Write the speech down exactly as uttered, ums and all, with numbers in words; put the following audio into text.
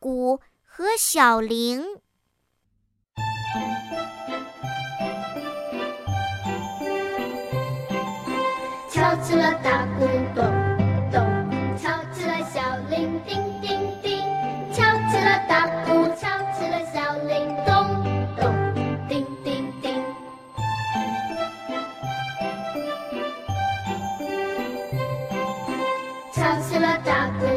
鼓和小铃。 敲起了大鼓咚咚，敲起了小铃叮叮叮，敲起了大鼓，敲起了小铃咚咚叮叮叮。敲起了大鼓。